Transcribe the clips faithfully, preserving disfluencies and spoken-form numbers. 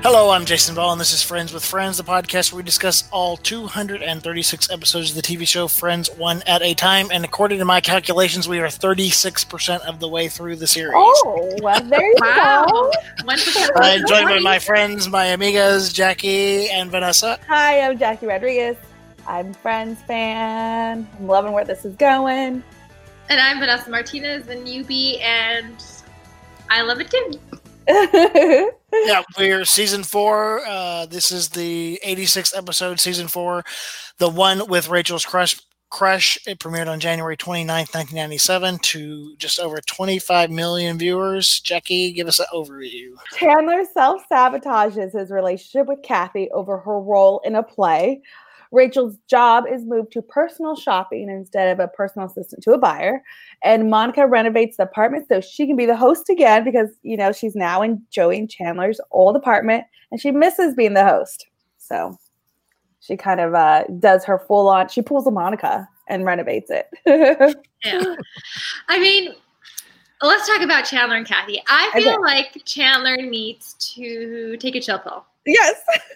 Hello, I'm Jason Ball, and this is Friends with Friends, the podcast where we discuss all two hundred thirty-six episodes of the T V show Friends one at a time. And according to my calculations, we are thirty-six percent of the way through the series. Oh, well, there you wow. go. I'm joined by my friends, my amigas, Jackie and Vanessa. Hi, I'm Jackie Rodriguez. I'm Friends fan. I'm loving where this is going. And I'm Vanessa Martinez, the newbie, and I love it too. Yeah, we're season four. Uh, this is the eighty-sixth episode, season four. The one with Rachel's crush. Crush. It premiered on January twenty-ninth, nineteen ninety-seven, to just over twenty-five million viewers. Jackie, give us an overview. Chandler self-sabotages his relationship with Kathy over her role in a play. Rachel's job is moved to personal shopping instead of a personal assistant to a buyer. And Monica renovates the apartment so she can be the host again because, you know, she's now in Joey and Chandler's old apartment and she misses being the host. So she kind of uh, does her full on, she pulls a Monica and renovates it. Yeah. I mean, let's talk about Chandler and Kathy. I feel Okay. like Chandler needs to take a chill pill. Yes.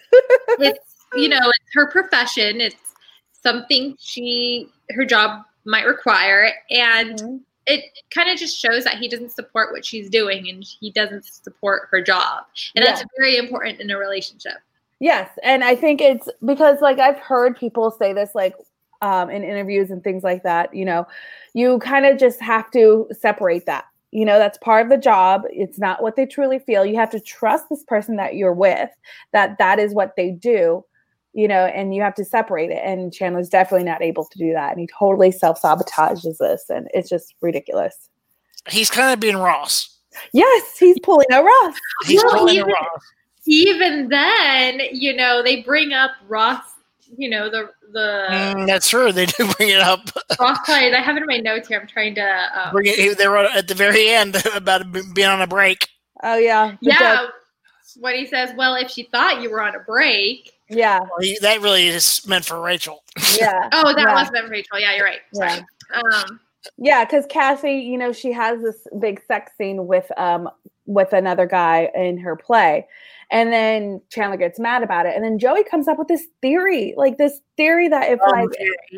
It's, you know, it's her profession. It's something she, her job might require. And Mm-hmm. it kind of just shows that he doesn't support what she's doing and he doesn't support her job. And Yeah. that's very important in a relationship. Yes, and I think it's because, like, I've heard people say this, like, um, in interviews and things like that, you know, you kind of just have to separate that. You know, that's part of the job. It's not what they truly feel. You have to trust this person that you're with, that that is what they do, you know, and you have to separate it. And Chandler's definitely not able to do that. And he totally self-sabotages this, and it's just ridiculous. He's kind of being Ross. Yes, he's pulling a Ross. He's Well, pulling a even- Ross. Even then, you know, they bring up Ross, you know, the the Mm, that's true. They do bring it up. Ross Clyde. I have it in my notes here. I'm trying to. Um, Bring it. They were at the very end about being on a break. Oh, yeah. The yeah, joke. what he says. Well, if she thought you were on a break. Yeah. Well, he, that really is meant for Rachel. Yeah. Oh, that Yeah. was meant for Rachel. Yeah, you're right. Sorry. Um, Yeah, because Kathy, you know, she has this big sex scene with um with another guy in her play. And then Chandler gets mad about it. And then Joey comes up with this theory, like this theory that if Um, like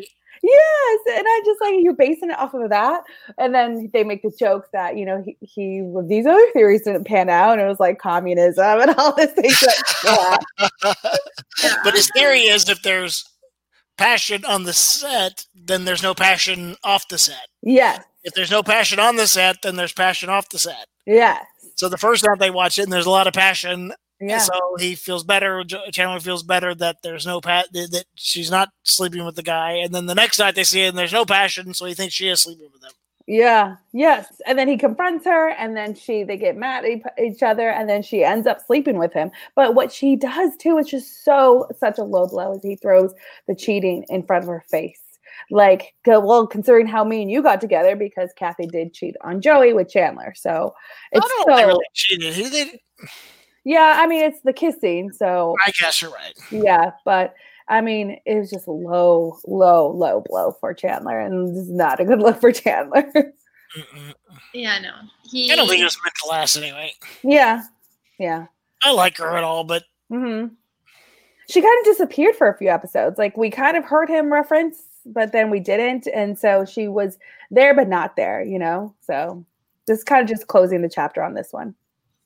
yes, and I just like you're basing it off of that. And then they make the joke that, you know, he, he well, these other theories didn't pan out and it was like communism and all this things like that. But his theory is if there's passion on the set, then there's no passion off the set. Yes. If there's no passion on the set, then there's passion off the set. Yes. So the first night they watch it, and there's a lot of passion. Yeah. So he feels better. Jo- Chandler feels better that there's no pa- that that she's not sleeping with the guy. And then the next night they see it, and there's no passion, so he thinks she is sleeping with him. Yeah. Yes. And then he confronts her, and then she they get mad at e- each other, and then she ends up sleeping with him. But what she does too is just so such a low blow is he throws the cheating in front of her face. Like, go, well, considering how me and you got together, because Kathy did cheat on Joey with Chandler. So it's I don't so think really cheated. He did. yeah. I mean, it's the kissing. So I guess you're right. yeah, but. I mean, it was just low, low, low blow for Chandler, and this is not a good look for Chandler. Mm-mm. yeah, no. He. I don't think it was meant to last anyway. Yeah, yeah. I like her at all, but hmm She kind of disappeared for a few episodes. Like we kind of heard him reference, but then we didn't, and so she was there but not there. You know, so this is kind of just closing the chapter on this one.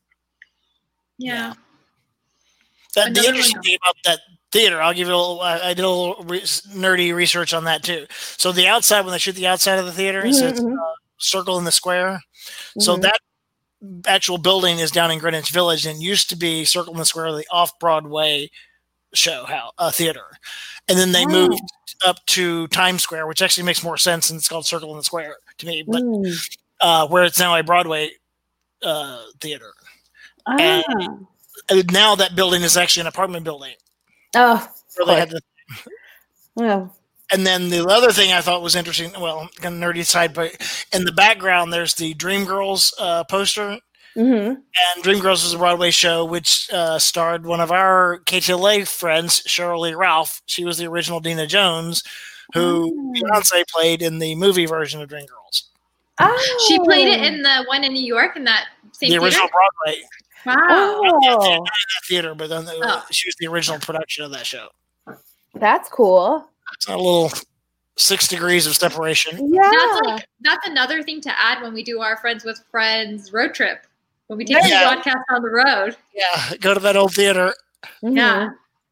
Yeah. that, the Another interesting one. thing about that theater, I'll give you a little. I, I did a little re- nerdy research on that too. So the outside, when they shoot the outside of the theater, it Mhm, says mhm. uh, "Circle in the Square." So Mhm. that actual building is down in Greenwich Village and used to be Circle in the Square, the off Broadway show how uh, theater, and then they Oh. moved up to Times Square, which actually makes more sense, and it's called Circle in the Square to me. But Mm. uh, where it's now a Broadway uh, theater, Ah. and- and now that building is actually an apartment building. Oh, Where they had the, yeah. and then the other thing I thought was interesting, well, kind of nerdy side, but in the background there's the Dreamgirls uh, poster. hmm And Dreamgirls was a Broadway show which uh, starred one of our K T L A friends, Cheryl Lee Ralph. She was the original Dina Jones, who Oh. Beyonce played in the movie version of Dreamgirls. Oh. She played it in the one in New York in that same The theater. original Broadway. Wow. Oh, Not in that theater, but then the, Oh. she was the original production of that show. that's cool. It's a little six degrees of separation. Yeah. That's like that's another thing to add when we do our Friends with Friends road trip. When we take Yeah. the broadcast on the road. Yeah, go to that old theater. Mhm. Yeah.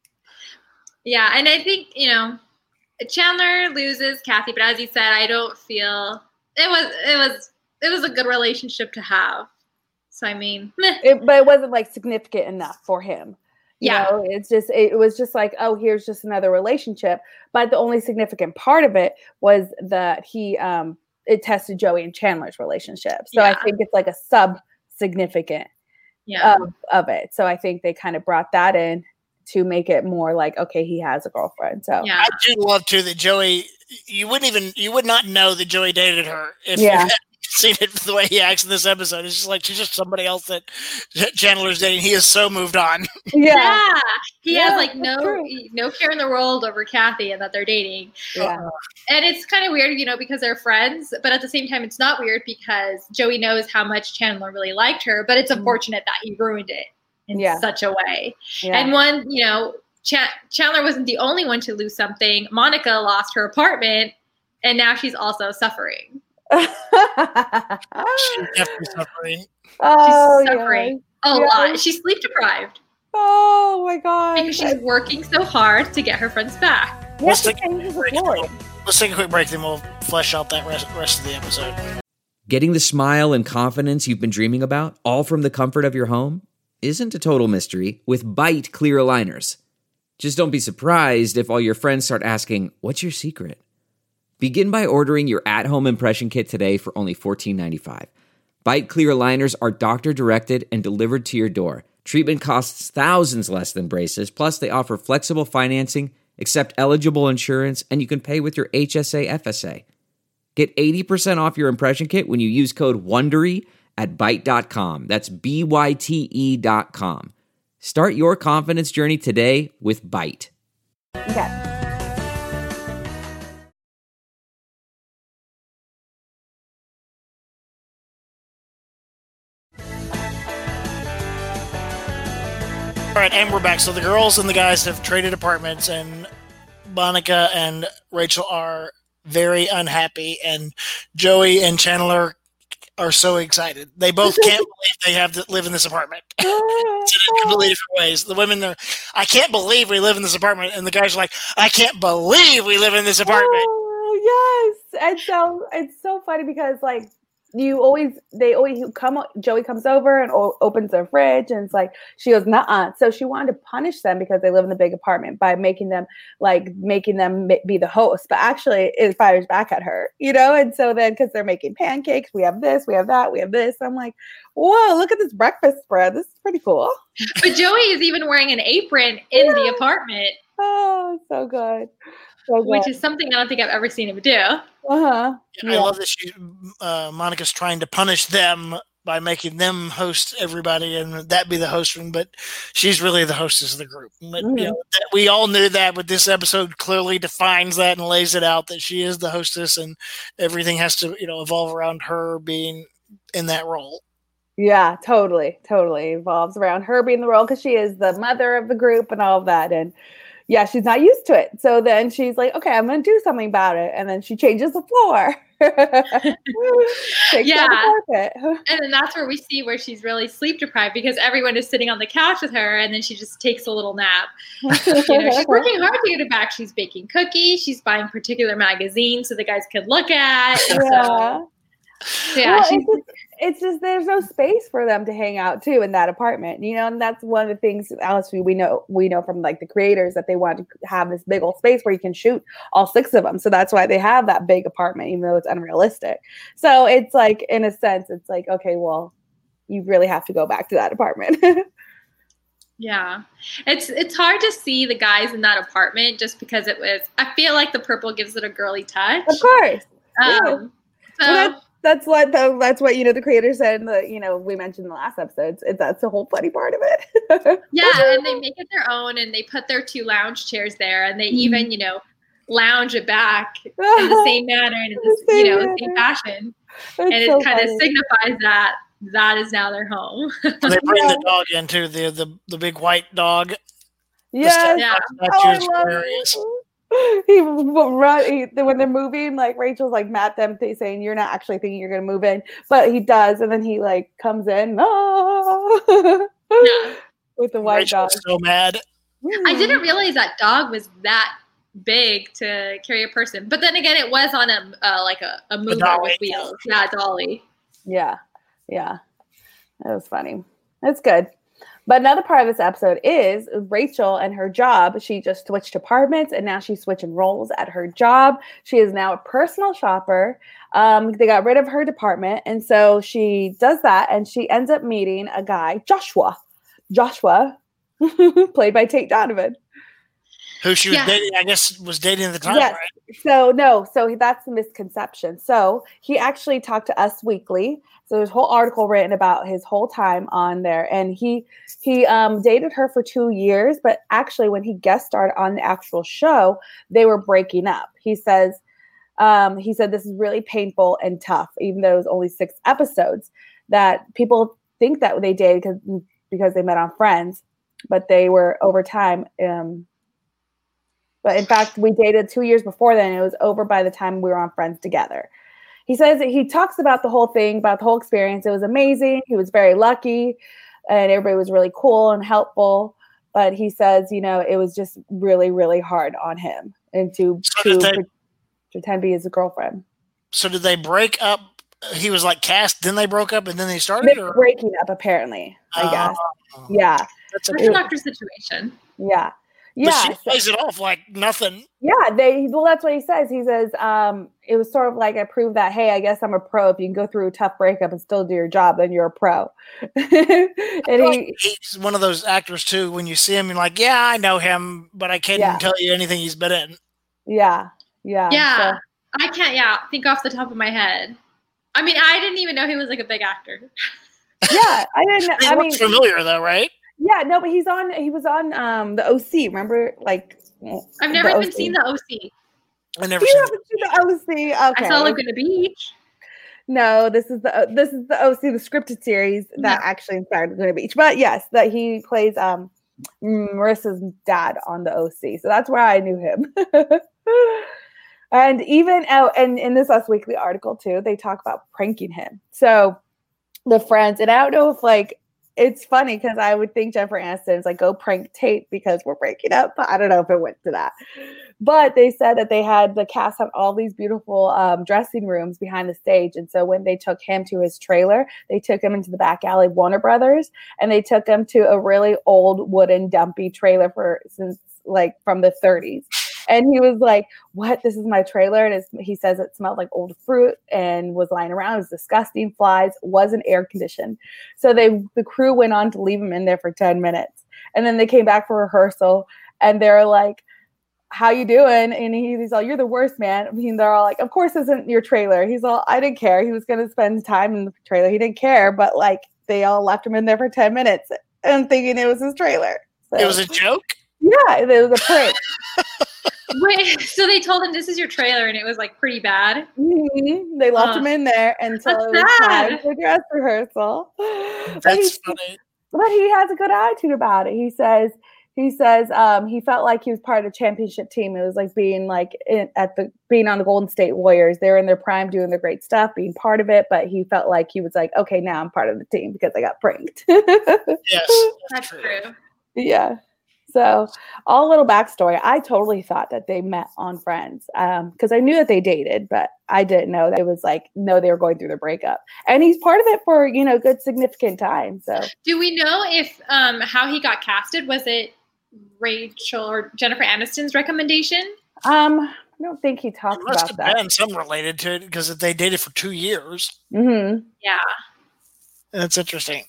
Yeah, and I think, you know, Chandler loses Kathy, but as you said, I don't feel it was it was it was a good relationship to have. So I mean, meh. It, but it wasn't like significant enough for him. You Yeah. know, it's just it was just like, oh, here's just another relationship. But the only significant part of it was that he um it tested Joey and Chandler's relationship. So Yeah. I think it's like a sub significant yeah. of, of it. So I think they kind of brought that in to make it more like, okay, he has a girlfriend. So yeah. I do love too that Joey. You wouldn't even you would not know that Joey dated her if Yeah. you hadn't seen it the way he acts in this episode. It's just like she's just somebody else that Chandler's dating. He has so moved on. yeah. Yeah. He Yeah, has like that's no true. no care in the world over Kathy and that they're dating. Yeah. And it's kind of weird, you know, because they're friends, but at the same time, it's not weird because Joey knows how much Chandler really liked her, but it's Mhm. unfortunate that he ruined it in Yeah. such a way. Yeah. And one, you know, Ch- Chandler wasn't the only one to lose something. Monica lost her apartment, and now she's also suffering. She's definitely suffering. oh, suffering. A Yeah. lot. She's sleep deprived Oh my god. because she's working so hard to get her friends back. Yes, Let's the take- changes of Floyd. Let's take a quick break, then we'll flesh out that rest, rest of the episode. Getting the smile and confidence you've been dreaming about, all from the comfort of your home, isn't a total mystery with Byte clear aligners. Just don't be surprised if all your friends start asking, what's your secret? Begin by ordering your at-home impression kit today for only fourteen ninety-five. Byte clear aligners are doctor-directed and delivered to your door. Treatment costs thousands less than braces, plus they offer flexible financing, accept eligible insurance, and you can pay with your H S A F S A. Get eighty percent off your impression kit when you use code WONDERY at byte dot com. That's B Y T E dot com. Start your confidence journey today with Byte. Okay. All right, and we're back. So the girls and the guys have traded apartments, and Monica and Rachel are very unhappy, and Joey and Chandler are so excited. They both can't believe they have to live in this apartment. It's in completely different ways. The women are, I can't believe we live in this apartment, and the guys are like, I can't believe we live in this apartment. Oh, yes. And so it's so funny because like you always they always come Joey comes over and o- opens their fridge and it's like she goes nuh-uh. So she wanted to punish them because they live in the big apartment by making them like making them ma- be the host, but actually it fires back at her, you know. And so then because they're making pancakes, we have this, we have that, we have this. I'm like, whoa, look at this breakfast spread. This is pretty cool. But Joey is even wearing an apron in Yeah. the apartment, Oh, so good. So which good. is something I don't think I've ever seen him do. Uh-huh. I love that she, uh, Monica's trying to punish them by making them host everybody and that be the host room, but she's really the hostess of the group. But, Mhm. you know, that, we all knew that, but this episode clearly defines that and lays it out that she is the hostess and everything has to, you know, evolve around her being in that role. Yeah, totally, totally evolves around her being the role because she is the mother of the group and all of that. And yeah, she's not used to it. So then she's like, okay, I'm going to do something about it. And then she changes the floor. Takes Yeah. down the carpet. And then that's where we see where she's really sleep deprived because everyone is sitting on the couch with her and then she just takes a little nap. You know, she's working hard to get it back. She's baking cookies. She's buying particular magazines so the guys could look at. And Yeah. so, so yeah, Well, she's it's, just, it's just there's no space for them to hang out too in that apartment, you know, and that's one of the things, Alice, we, we know we know from like the creators that they want to have this big old space where you can shoot all six of them. So that's why they have that big apartment, even though it's unrealistic. So it's like, in a sense, it's like, okay, well, you really have to go back to that apartment. yeah. It's it's hard to see the guys in that apartment just because it was. I feel like the purple gives it a girly touch. Of course. yeah. Um, so Well, That's what the, that's what you know the creator said. In the you know we mentioned in the last episodes. It's that's the whole funny part of it. yeah, and they make it their own, and they put their two lounge chairs there, and they Mhm. even you know lounge it back in the same manner and in this The you same know the same manner. fashion, It's and so it kind of funny. signifies that that is now their home. They bring Yeah. the dog into the the the big white dog. Yes. Yeah. That Oh, I is love hilarious. it. He will run he, when they're moving, like Rachel's like mad them th- saying you're not actually thinking you're gonna move in, but he does, and then he like comes in ah, Yeah. with the white Rachel dog. was so mad. I didn't realize that dog was that big to carry a person. But then again, it was on a uh, like a, a mover dolly. with wheels. Yeah, dolly. Yeah, yeah, that was funny. That's good. But another part of this episode is Rachel and her job. She just switched departments, and now she's switching roles at her job. She is now a personal shopper. Um, they got rid of her department, and so she does that, and she ends up meeting a guy, Joshua. Joshua, played by Tate Donovan. Who she was Yeah. dating, I guess, was dating at the time, Yes. right? So no, so that's the misconception. So he actually talked to Us Weekly. So there's a whole article written about his whole time on there, and he he um, dated her for two years. But actually, when he guest starred on the actual show, they were breaking up. He says um, he said this is really painful and tough, even though it was only six episodes. That people think that they dated because because they met on Friends, but they were over time. Um, But in fact, we dated two years before then. It was over by the time we were on Friends together. He says that he talks about the whole thing, about the whole experience. It was amazing. He was very lucky, and everybody was really cool and helpful. But he says, you know, it was just really, really hard on him and to, So to did they- pre- pretend to be his girlfriend. So did they break up? He was like cast, then they broke up, and then they started? They're Or? breaking up, apparently, I guess. Oh, Yeah, That's That's a, a doctor situation. yeah. but Yeah, she so- plays it off like nothing. yeah, they well, that's what he says. He says um, it was sort of like I proved that, hey, I guess I'm a pro. If you can go through a tough breakup and still do your job, then you're a pro. and he, He's one of those actors too. When you see him, you're like, "Yeah, I know him," but I can't Yeah. even tell you anything he's been in. yeah, yeah, Yeah. so- I can't, yeah, think off the top of my head. I mean, I didn't even know he was like a big actor. yeah. I didn't. He I looks mean, familiar though, right? yeah, no, but he's on. He was on um the O C. Remember, like I've never the even O C. seen the O C. I never You seen. haven't seen the O C? Okay. I saw Laguna Beach. No, this is the this is the O C, the scripted series that Yeah. actually inspired Laguna Beach. But yes, that he plays um Marissa's dad on the O C, so that's where I knew him. And even out and in this Us Weekly article too, they talk about pranking him. So the friends, and I don't know if like it's funny because I would think Jennifer Aniston is like go prank Tate because we're breaking up, but I don't know if it went to that. But they said that they had the cast had all these beautiful um, dressing rooms behind the stage, and so when they took him to his trailer, they took him into the back alley of Warner Brothers, and they took him to a really old wooden dumpy trailer for since like from the thirties. And he was like, "What? This is my trailer." And it's, he says it smelled like old fruit and was lying around. It was disgusting. Flies, wasn't air conditioned. So they, the crew went on to leave him in there for ten minutes, and then they came back for rehearsal, and they're like, "How you doing?" And he, he's all, "You're the worst, man." I mean, they're all like, "Of course, this isn't your trailer." He's all, "I didn't care. He was going to spend time in the trailer. He didn't care." But like, they all left him in there for ten minutes and thinking it was his trailer. So, It was a joke. yeah, it was a prank. Wait, so they told him this is your trailer, and it was like pretty bad. Mhm. They left Uh, him in there until that's it was time sad. for dress rehearsal. But, That's he's, funny. but he has a good attitude about it. He says he says um, he felt like he was part of the championship team. It was like being like in, at the being on the Golden State Warriors. They were in their prime, doing their great stuff, being part of it. But he felt like he was like, okay, now I'm part of the team because I got pranked. Yes, That's true. Yeah. So, all little backstory. I totally thought that they met on Friends because I knew that they dated, but I didn't know that it was like, no, they were going through the breakup. And he's part of it for, you know, good significant time. So, Do we know if um how he got casted? Was it Rachel or Jennifer Aniston's recommendation? um, I don't think he It talked must about have that. been some related to it because they dated for two years. hmm Yeah. That's interesting.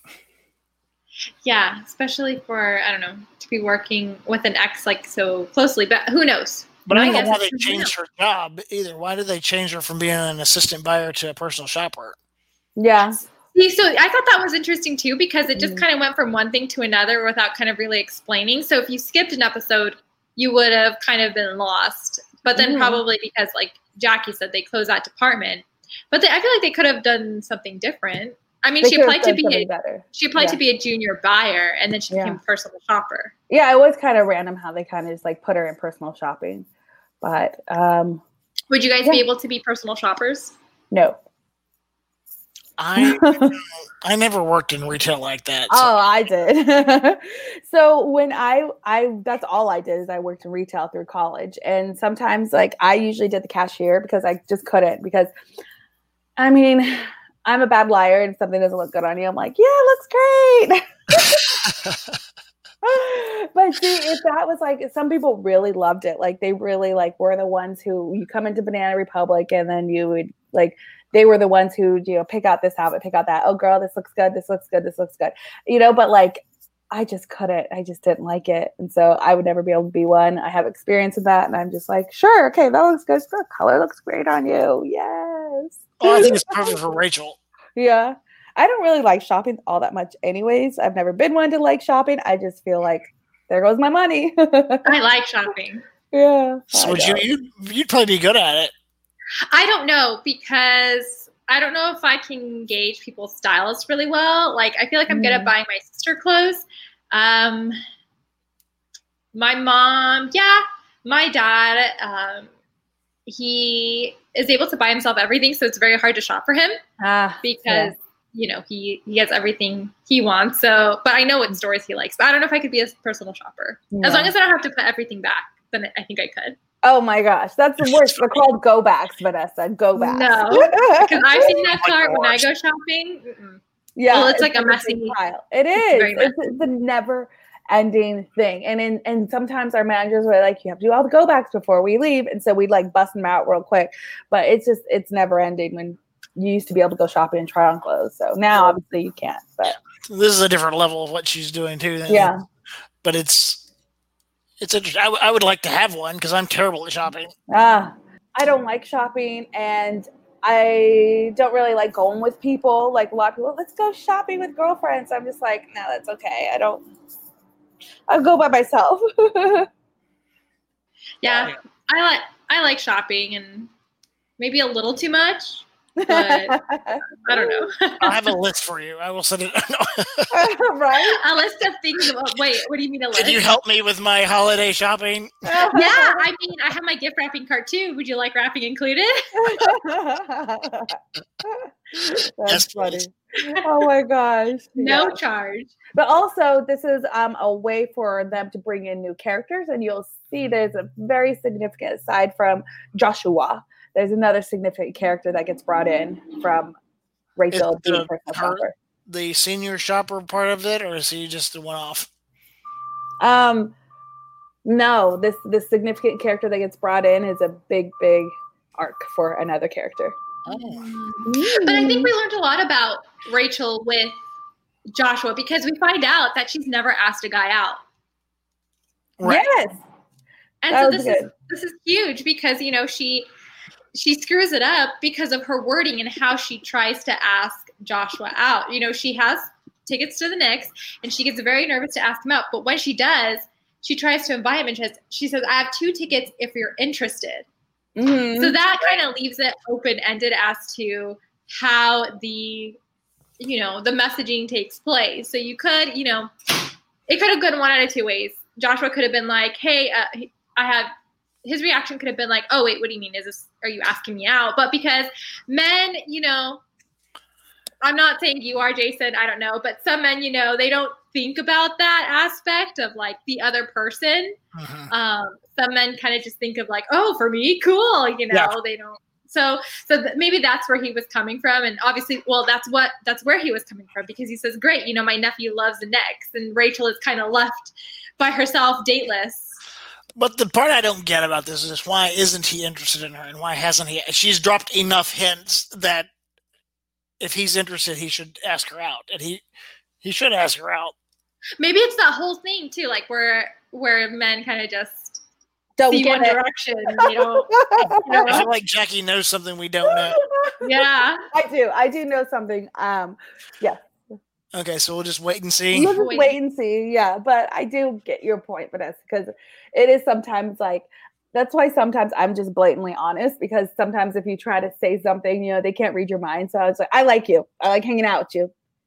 Yeah, especially for, I don't know, to be working with an ex like so closely, but who knows? But I don't guess know why they it's- changed her job either. Why did they change her from being an assistant buyer to a personal shopper? Yeah. See, so I thought that was interesting too, because it just Mhm. kind of went from one thing to another without kind of really explaining. So if you skipped an episode, you would have kind of been lost. But then Mhm. probably because, like Jackie said, they closed that department. But they, I feel like they could have done something different. I mean, They she could've applied to done be something a, better. she applied Yeah. to be a junior buyer, and then she became Yeah. a personal shopper. Yeah, it was kind of random how they kind of just like put her in personal shopping. But um, Would you guys Yeah. be able to be personal shoppers? no. I I never worked in retail like that. So. Oh, I did. So when I I that's all I did is I worked in retail through college, and sometimes like I usually did the cashier because I just couldn't because I mean I'm a bad liar and something doesn't look good on you. I'm like, yeah, it looks great. But see, if that was like some people really loved it, like they really like were the ones who you come into Banana Republic and then you would like they were the ones who, you know, pick out this outfit, pick out that. Oh, girl, this looks good. This looks good. This looks good. You know, but like, I just couldn't. I just didn't like it. And so I would never be able to be one. I have experience with that. And I'm just like, sure. Okay, that looks good. The color looks great on you. Yes. Well, I think it's perfect for Rachel. Yeah. I don't really like shopping all that much anyways. I've never been one to like shopping. I just feel like there goes my money. I like shopping. Yeah. So I would you, know. you'd, you'd probably be good at it. I don't know because I don't know if I can gauge people's styles really well. Like, I feel like I'm good at Mm. buying my sister clothes. Um, my mom, yeah, my dad, um, he is able to buy himself everything, so it's very hard to shop for him Ah, because yeah. you know he he gets everything he wants. So, but I know what stores he likes. But I don't know if I could be a personal shopper. Yeah. As long as I don't have to put everything back, then I think I could. Oh my gosh, that's the worst. They're called go backs, Vanessa. Go backs. No, because I've seen that Like cart when I worst. go shopping. Mm-mm. Yeah, Well, it's like a big messy- pile. It is. very It's, it's a never ending thing. And in, and sometimes our managers were like, you have to do all the go backs before we leave. And so we'd like bust them out real quick. But it's just, it's never ending when you used to be able to go shopping and try on clothes. So now obviously you can't. But This is a different level of what she's doing too. then. yeah. But it's it's interesting. I, w- I would like to have one because I'm terrible at shopping. Ah, I don't like shopping and I don't really like going with people. Like a lot of people, let's go shopping with girlfriends. I'm just like, no, that's okay. I don't, I'll go by myself. Yeah, I like I like shopping and maybe a little too much, but I don't know. I'll have a list for you. I will send it. Right? A list of things. About, wait, what do you mean a list? Can you help me with my holiday shopping? Yeah, I mean, I have my gift wrapping cart too. Would you like wrapping included? That's Yes, funny. please. Oh my gosh. No Yeah. charge. But also, this is um, a way for them to bring in new characters, and you'll see there's a very significant, aside from Joshua, there's another significant character that gets brought in from Rachel Is being the a personal her- shopper. The senior shopper part of it, or is he just a one-off? Um, no, this this significant character that gets brought in is a big, big arc for another character. Oh. But I think we learned a lot about Rachel with Joshua because we find out that she's never asked a guy out. Right. Yes. And That so was this is good. this is huge because you know she she screws it up because of her wording and how she tries to ask Joshua out. You know, she has tickets to the Knicks and she gets very nervous to ask him out. But when she does, she tries to invite him and she says, she says, I have two tickets if you're interested. Mhm. So that kind of leaves it open-ended as to how the, you know, the messaging takes place. So you could, you know, it could have gone one out of two ways. Joshua could have been like, hey, uh, I have, his reaction could have been like, oh, wait, what do you mean? Is this, are you asking me out? But because men, you know, I'm not saying you are, Jason, I don't know, but some men, you know, they don't think about that aspect of like the other person. Mhm. Um, some men kind of just think of like, oh, for me, cool, you know, Yeah. they don't. So, so th- maybe that's where he was coming from, and obviously, well, that's what that's where he was coming from because he says, "Great, you know, my nephew loves the Knicks," and Rachel is kind of left by herself, dateless. But the part I don't get about this is why isn't he interested in her, and why hasn't he? She's dropped enough hints that if he's interested, he should ask her out, and he he should ask her out. Maybe it's that whole thing too, like where where men kind of just Don't see get one it. direction, you know? I feel like Jackie knows something we don't know. Yeah. I do. I do know something. Um, yeah. Okay, so we'll just wait and see. We'll just Wait. wait and see. Yeah, but I do get your point, Vanessa, because it is sometimes like that's why sometimes I'm just blatantly honest because sometimes if you try to say something, you know, they can't read your mind. So I was like, I like you. I like hanging out with you.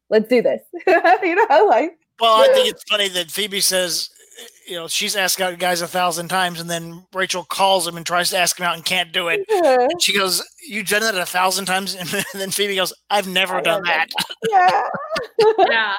let's do this. You know, like. Well, I think it's funny that Phoebe says, you know, she's asked out guys a thousand times, and then Rachel calls him and tries to ask him out and can't do it. Yeah. And she goes, "You've done that a thousand times," and then Phoebe goes, "I've never done that." Yeah. Yeah.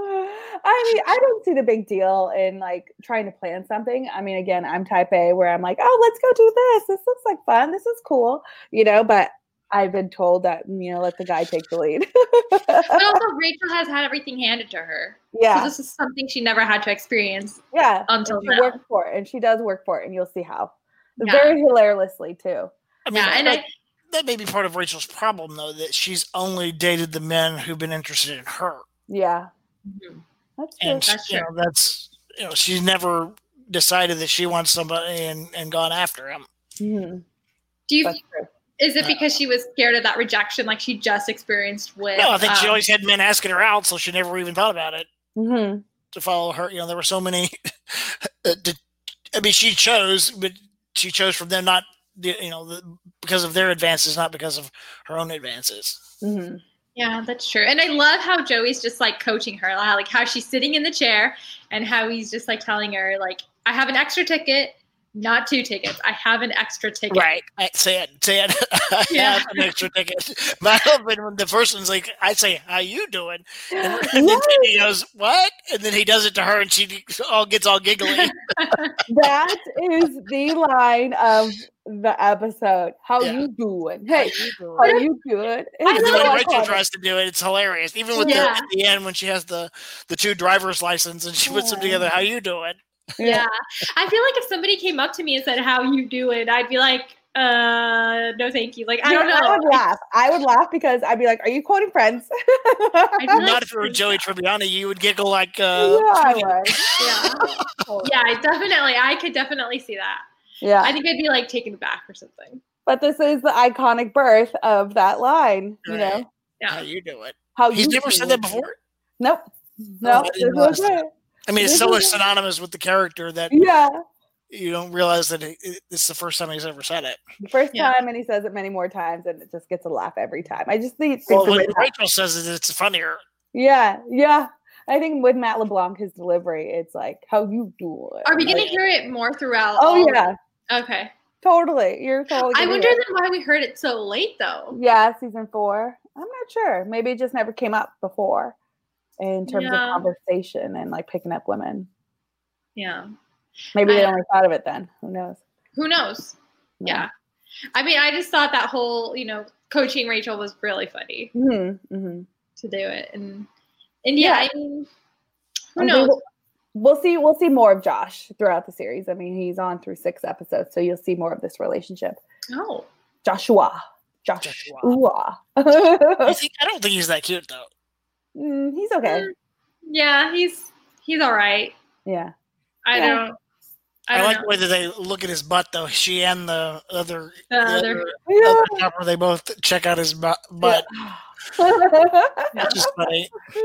I mean, I don't see the big deal in like trying to plan something. I mean, again, I'm type A where I'm like, oh, let's go do this. This looks like fun. This is cool, you know, but I've been told that, you know, let the guy take the lead. But also, Rachel has had everything handed to her. Yeah. So this is something she never had to experience. Yeah. Until and she now. works for it, and she does work for it, and you'll see how. Yeah. Very hilariously, too. I mean, Yeah, and that, I- that may be part of Rachel's problem, though, that she's only dated the men who've been interested in her. Yeah. Mhm. That's true. And That's you know, that's you know, she's never decided that she wants somebody and, and gone after him. Mhm. Do you? That's true. Is it because she was scared of that rejection, like she just experienced with? No, I think she um, always had men asking her out, so she never even thought about it Mhm. to follow her. You know, there were so many. uh, to, I mean, she chose, but she chose from them not, you know, the, because of their advances, not because of her own advances. Mhm. Yeah, that's true. And I love how Joey's just like coaching her, like how she's sitting in the chair and how he's just like telling her, like, I have an extra ticket, not two tickets. I have an extra ticket. Right. I say it. Say it. I Yeah. have an extra ticket. My husband, when the first one's like, I say, "How you doing?" And, and then Yes. he goes, "What?" And then he does it to her, and she all gets all giggly. That is the line of the episode. How Yeah. you doing? How Hey, you doing? how you doing? I And It's then love when so Rachel iconic. tries to do it, it's hilarious. Even with Yeah. the at the end when she has the the two driver's license and she puts them Yeah. together. How you doing? Yeah. I feel like if somebody came up to me and said, how you doing? I'd be like, uh, no, thank you. Like, I don't I know. would laugh. I would laugh because I'd be like, "Are you quoting Friends?" I feel Not like- if it were Joey Tribbiani, you would giggle like. yeah, Uh, I would. Yeah. Totally. Yeah, I definitely. I could definitely see that. Yeah. I think I'd be like taken aback or something. But this is the iconic birth of that line. You Right. know Yeah. How you doing? how He's you never said doing. that before. Nope. Oh, No. I this didn't is realize it. I mean, it's This so is- synonymous with the character that Yeah. you don't realize that it, it- it's the first time he's ever said it. The first Yeah. time, and he says it many more times, and it just gets a laugh every time. I just think, think Well, the when way- Rachel says it, it's funnier. yeah, yeah. I think with Matt LeBlanc, his delivery, it's like, "How you doing?" Are we going to yeah. hear it more throughout? Oh all- yeah, Okay. totally. You're totally. I gonna wonder hear then why we heard it so late, though. it. Yeah, season four. I'm not sure. Maybe it just never came up before, in terms Yeah. of conversation and like picking up women. Yeah. Maybe they I- only thought of it then. Who knows? Who knows? Yeah. I mean, I just thought that whole, you know, coaching Rachel was really funny Mm-hmm, mm-hmm. to do it, and and yeah, Yeah. I mean, who And we knows? will- We'll see. We'll see more of Josh throughout the series. I mean, he's on through six episodes, so you'll see more of this relationship. Oh, Joshua. Joshua. Joshua. I, think, I don't think he's that cute though. Mm, he's okay. yeah, he's he's all right. Yeah. I Yeah. don't. I, I, don't like know. the way that they look at his butt though. She and the other, The the other- other, Yeah. other couple, they both check out his butt. butt. It's just funny.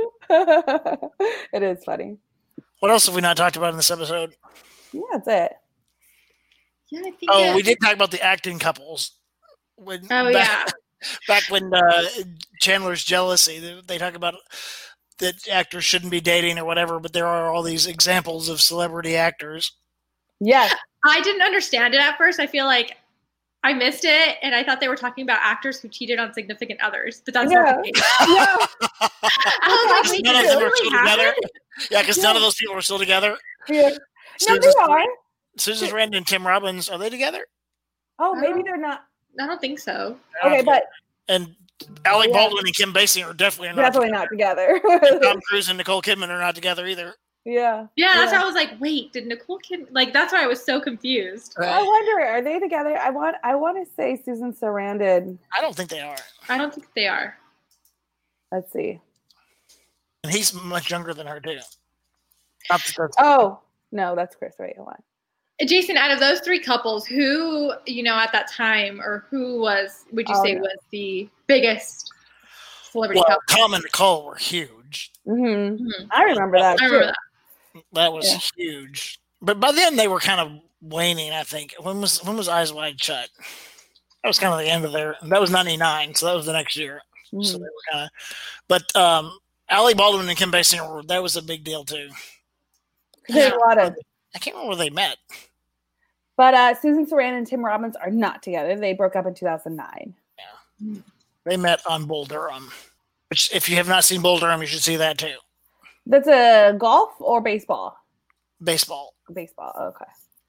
It is funny. What else have we not talked about in this episode? Yeah, that's it. Yeah, I think. Oh, that- we did talk about the acting couples. When, Oh back, yeah. back when uh, Chandler's jealousy, they, they talk about that actors shouldn't be dating or whatever, but there are all these examples of celebrity actors. Yes. I didn't understand it at first. I feel like I missed it, and I thought they were talking about actors who cheated on significant others, but that's Yeah. not the case. Yeah. I was like, wait, None of did them it are really still together. happen? Yeah, because none of those people are still together. Yeah. No, Susan, they are. Susan Sarandon and Tim Robbins, are they together? Oh, maybe don't- they're not. I don't think so. Okay, but And Alec Yeah. Baldwin and Kim Basinger are definitely not definitely together. not together. And Tom Cruise and Nicole Kidman are not together either. Yeah. Yeah, that's Yeah. why I was like, wait, did Nicole Kidman? Like, that's why I was so confused. I wonder, are they together? I want I want to say Susan Sarandon. I don't think they are. I don't think they are. Let's see. And he's much younger than her, too. Not that that's- Oh, no, that's Chris. Wait, hold on. Jason, out of those three couples, who, you know, at that time, or who was, would you Oh, say no. was the biggest celebrity well, couple? Tom and Nicole were huge. Mm-hmm. Mhm. I remember that. I too. remember that. That was Yeah. huge. But by then they were kind of waning, I think. When was when was Eyes Wide Shut? That was kind of the end of their. That was ninety-nine, so that was the next year. So Mhm. they were kind of. But um, Alec Baldwin and Kim Basinger, that was a big deal too. There's a lot of. I can't remember where they met. But uh, Susan Sarandon and Tim Robbins are not together. They broke up in two thousand nine. Yeah. They met on Bull Durham. Which, if you have not seen Bull Durham, you should see that too. That's a golf or baseball? Baseball. Baseball, okay.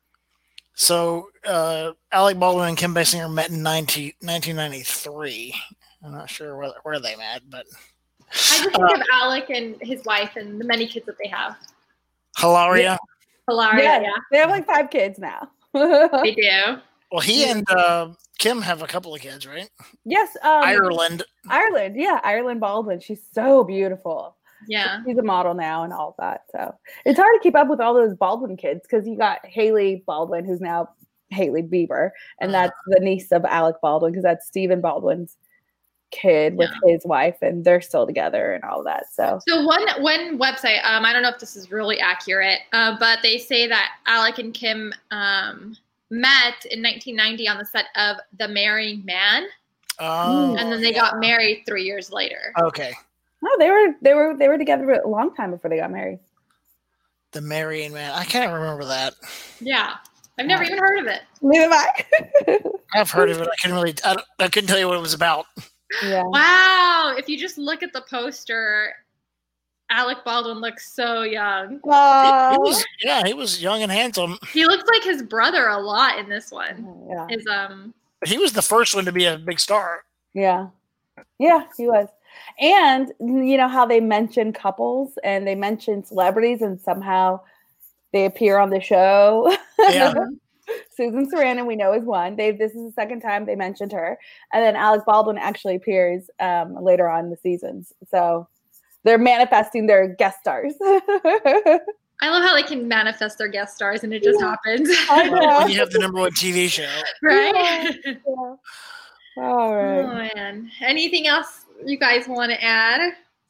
So, uh, Alec Baldwin and Kim Basinger met in nineteen ninety-three. I'm not sure where, where they met, but... I just think uh, of Alec and his wife and the many kids that they have. Hilaria? Hilaria, yeah. yeah. They have like five kids now. They do. Well, he and uh, Kim have a couple of kids, right? Yes. Um, Ireland. Ireland, yeah. Ireland Baldwin. She's so beautiful. Yeah. She's a model now and all that. So it's hard to keep up with all those Baldwin kids because you got Haley Baldwin, who's now Haley Bieber, and that's the niece of Alec Baldwin because that's Stephen Baldwin's kid with yeah. his wife, and they're still together and all that. So, so one one website, um, I don't know if this is really accurate, uh, but they say that Alec and Kim um, met in nineteen ninety on the set of The Marrying Man, oh, and then they got married three years later. Okay. No, they were they were they were together a long time before they got married. The Marrying Man. I can't remember that. Yeah, I've never even heard of it. Neither have I. I've heard of it. I couldn't really. I, I couldn't tell you what it was about. Yeah. Wow! If you just look at the poster, Alec Baldwin looks so young. Uh, he, he was, yeah, he was young and handsome. He looks like his brother a lot in this one. Yeah. His um. He was the first one to be a big star. Yeah. Yeah, he was. And you know how they mention couples and they mention celebrities and somehow they appear on the show. Yeah. Susan Sarandon, we know, is one. They this is the second time they mentioned her. And then Alec Baldwin actually appears um, later on in the seasons. So they're manifesting their guest stars. I love how they can manifest their guest stars and it just yeah. happens. I know. When you have the number one T V show. Right? Yeah. Yeah. All right. Oh, man. Anything else you guys want to add?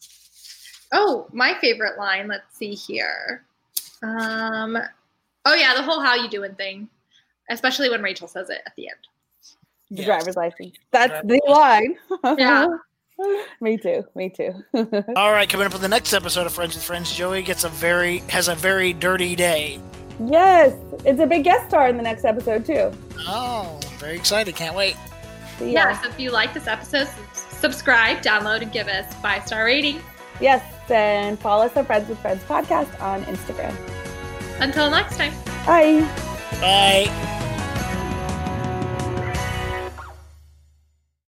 Oh, my favorite line. Let's see here. Um, oh, yeah, the whole how you doing thing. Especially when Rachel says it at the end. The Yes. driver's license. That's the line. Yeah. Me too. Me too. All right, coming up with the next episode of Friends with Friends, Joey gets a very has a very dirty day. Yes. It's a big guest star in the next episode too. Oh, very excited. Can't wait. So, Yeah. yeah. So if you like this episode, subscribe, download, and give us five star rating. Yes. And follow us on Friends with Friends podcast on Instagram. Until next time. Bye. Bye.